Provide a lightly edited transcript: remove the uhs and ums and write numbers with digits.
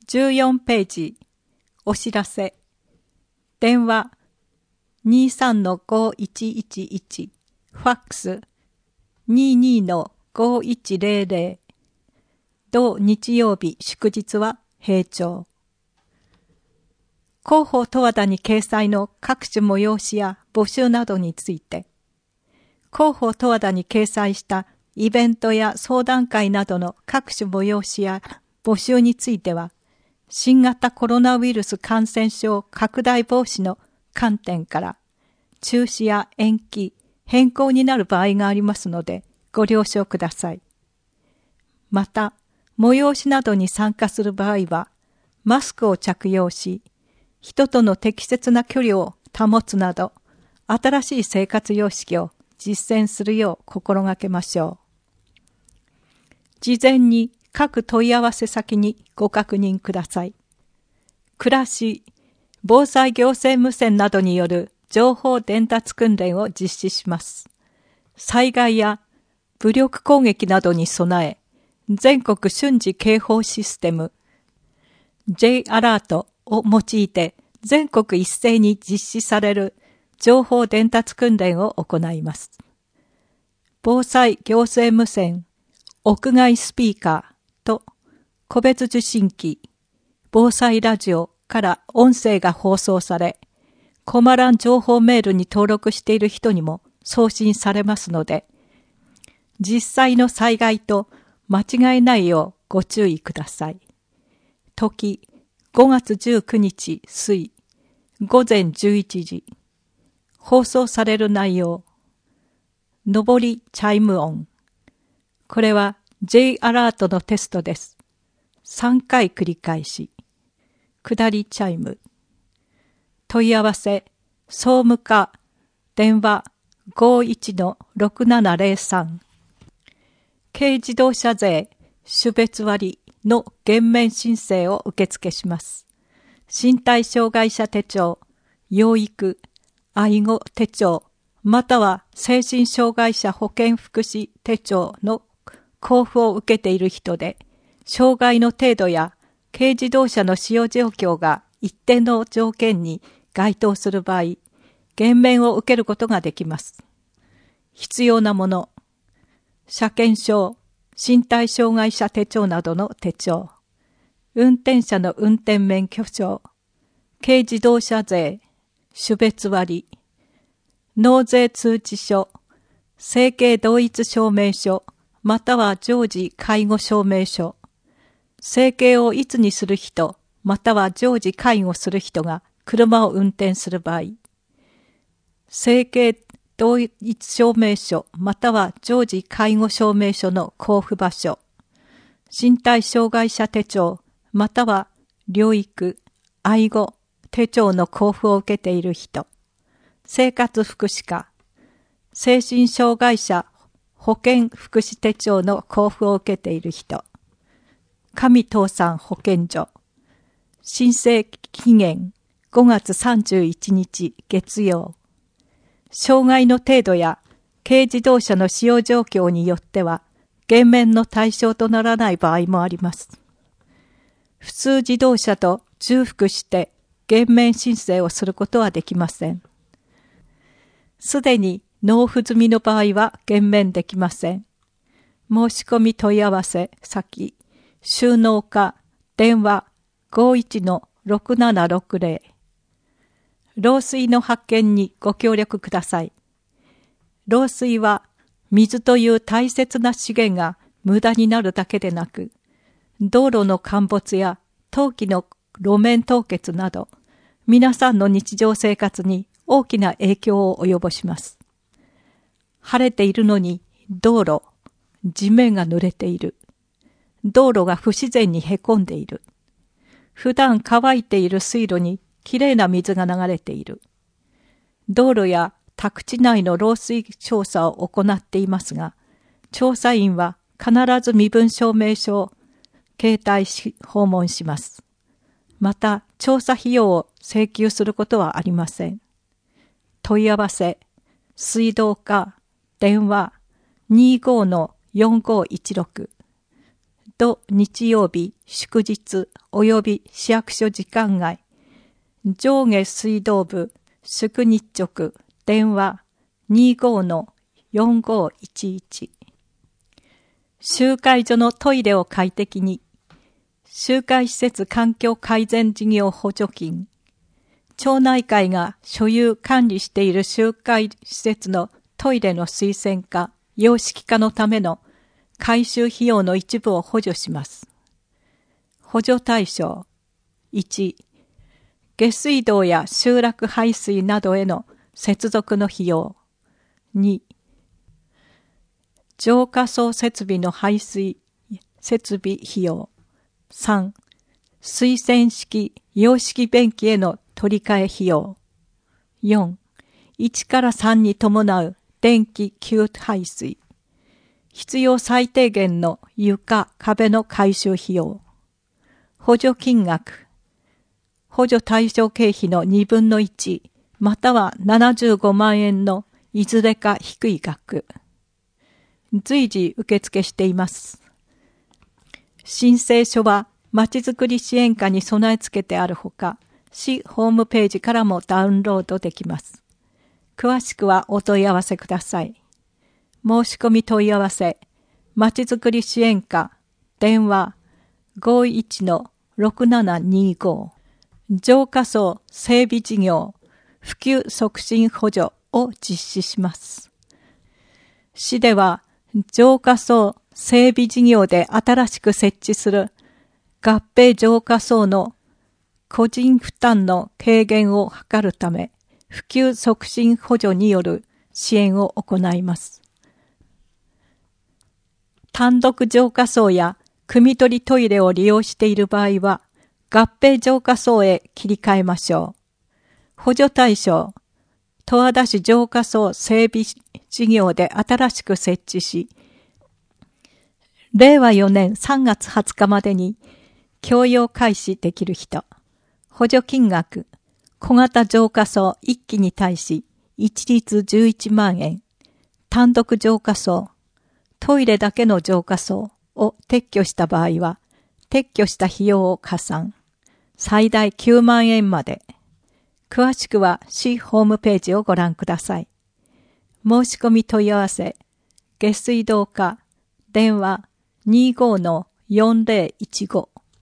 14ページ、お知らせ。電話 23-5111、ファックス 22-5100。同日曜日祝日は閉庁。広報十和田に掲載の各種催しや募集などについて、広報十和田に掲載したイベントや相談会などの各種催しや募集については、新型コロナウイルス感染症拡大防止の観点から中止や延期、変更になる場合がありますのでご了承ください。また、催しなどに参加する場合は、マスクを着用し、人との適切な距離を保つなど、新しい生活様式を実践するよう心がけましょう。事前に各問い合わせ先にご確認ください。暮らし、防災行政無線などによる情報伝達訓練を実施します。災害や武力攻撃などに備え、全国瞬時警報システム J アラートを用いて全国一斉に実施される情報伝達訓練を行います。防災行政無線、屋外スピーカーと個別受信機、防災ラジオから音声が放送され、コマ欄情報メールに登録している人にも送信されますので、実際の災害と間違えないようご注意ください。時、5月19日水、午前11時。放送される内容。上りチャイム音。これは J アラートのテストです。3回繰り返し。下りチャイム。問い合わせ、総務課、電話 51-6703。軽自動車税、種別割の減免申請を受付します。身体障害者手帳、養育、愛護手帳、または精神障害者保健福祉手帳の交付を受けている人で、障害の程度や軽自動車の使用状況が一定の条件に該当する場合、減免を受けることができます。必要なもの、車検証、身体障害者手帳などの手帳、運転者の運転免許証、軽自動車税、種別割、納税通知書、生計同一証明書、または常時介護証明書、生計をいつにする人、または常時介護する人が車を運転する場合、生計同一証明書、または常時介護証明書の交付場所、身体障害者手帳、または療育、愛護、手帳の交付を受けている人、生活福祉課、精神障害者保健福祉手帳の交付を受けている人、上東産保健所、申請期限5月31日月曜、障害の程度や軽自動車の使用状況によっては減免の対象とならない場合もあります。普通自動車と重複して減免申請をすることはできません。すでに納付済みの場合は減免できません。申し込み問い合わせ先、収納課、電話 51-6760。漏水の発見にご協力ください。漏水は水という大切な資源が無駄になるだけでなく、道路の陥没や冬季の路面凍結など、皆さんの日常生活に大きな影響を及ぼします。晴れているのに道路、地面が濡れている。道路が不自然にへこんでいる。普段乾いている水路にきれいな水が流れている。道路や宅地内の漏水調査を行っていますが、調査員は必ず身分証明書を携帯し訪問します。また、調査費用を請求することはありません。問い合わせ、水道課、電話 25-4516。 土日曜日、祝日及び市役所時間外、上下水道部、宿日直、電話 25-4511。集会所のトイレを快適に、集会施設環境改善事業補助金、町内会が所有管理している集会施設のトイレの水洗化、洋式化のための改修費用の一部を補助します。補助対象 1. 下水道や集落排水などへの接続の費用。2. 浄化槽設備の排水設備費用。3. 水洗式洋式便器への取り替え費用。4. 1から3に伴う電気給排水。必要最低限の床、壁の改修費用。補助金額。補助対象経費の2分の1、または75万円のいずれか低い額。随時受付しています。申請書はまちづくり支援課に備え付けてあるほか、市ホームページからもダウンロードできます。詳しくはお問い合わせください。申し込み問い合わせ、まちづくり支援課、電話 51-6725、浄化槽整備事業、普及促進補助を実施します。市では、浄化槽整備事業で新しく設置する合併浄化槽の個人負担の軽減を図るため、普及促進補助による支援を行います。単独浄化槽や汲み取りトイレを利用している場合は、合併浄化槽へ切り替えましょう。補助対象、十和田市浄化槽整備事業で新しく設置し、令和4年3月20日までに供用開始できる人。補助金額、小型浄化槽1基に対し一律11万円。単独浄化槽、トイレだけの浄化槽を撤去した場合は、撤去した費用を加算。最大9万円まで。詳しくは市ホームページをご覧ください。申し込み問い合わせ、下水道課、電話 25-4015